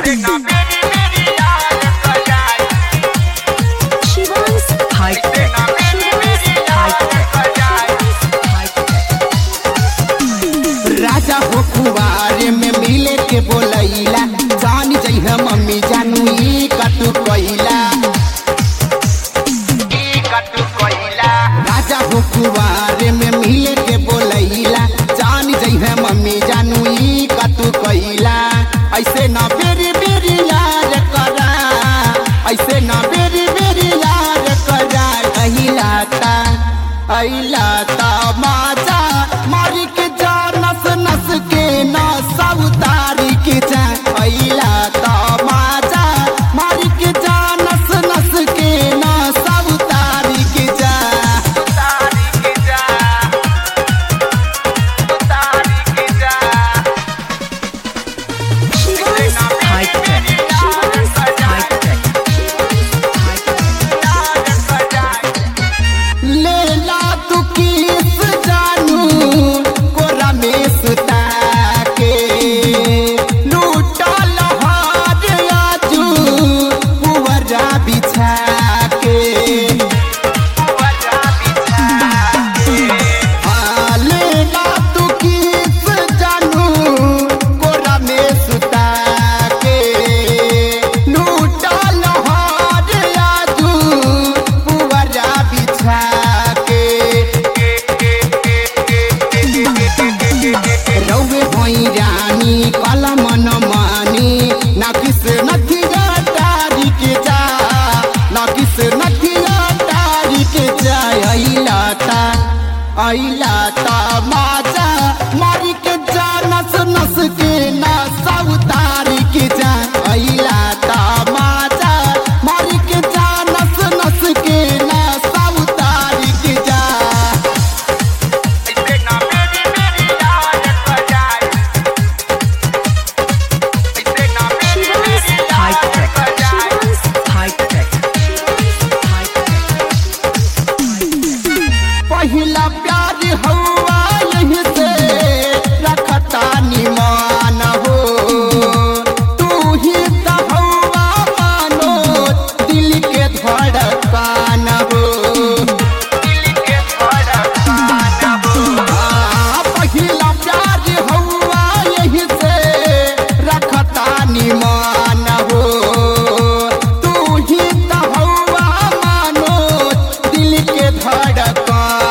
राजा हो कुवारे में मिले के बोलैला जानी जइह मम्मी जानू ई कटु कइला राजा हो कुवारे में मिले के बोलैला जानी जइह मम्मी जानू ई कटु कइला ऐसे ना बेरी बेरी यार करा ऐसे ना बेरी बेरी यार करा अइलाता माजा मारी के जा नस नस के ना सब तारी के जा अइलाता माजा मारी के जा नस नस के ना सब तारी के जा लेला तू किस जानू कोरा में सुता के लूटल हार आजू पुवरा बिछा के लेला तू किस जानू कोरा में सुता के लूटल हार आजू पुवरा बिछा रौवे भई रानी कलम न मानी ना किस नथिया तारी के जा ना किस नथिया तारी के जा अइलाता माजा मारी के जा नस नस के ना सब तारी के जा अइलाता माजा मारी के जा नस नस के ना सब तारी के जा पहिला प्यार हवा यहीं से रखता निमान हो तू ही तो हवा मानो दिल के धड़कन हो पहिला प्यार हवा यहीं से रखता निमान हो तू ही तो हवा मानो दिल के धड़कन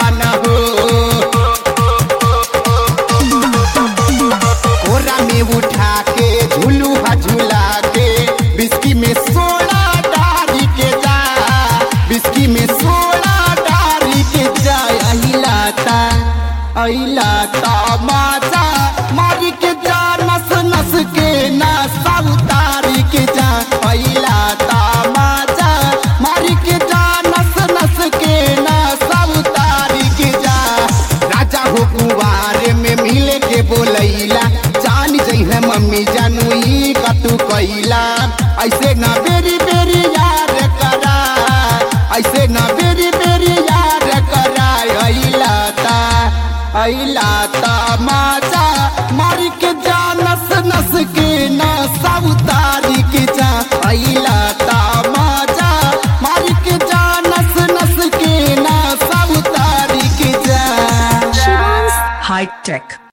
उठा के झूलू झूला के बिस्की में सोडा डारी के जा बिस्की में सोडा डारी के जा अइलाता माजा मारी के जा नस नस के ना सब तारी के जा अइलाता माजा मारी के जा नस नस के ना सब तारी के जा राजा हो कुवारे में मिले के बोलैला जानी जइह मम्मी जानू ई कटु कइला ऐसे ना बेरी बेरी यार करा ऐसे ना बेरी बेरी यार करा अइलाता माजा मारी के जा नस नस के ना सब तारी के जा अइलाता माजा मारी के जा नस नस के ना सब तारी के जा High Tech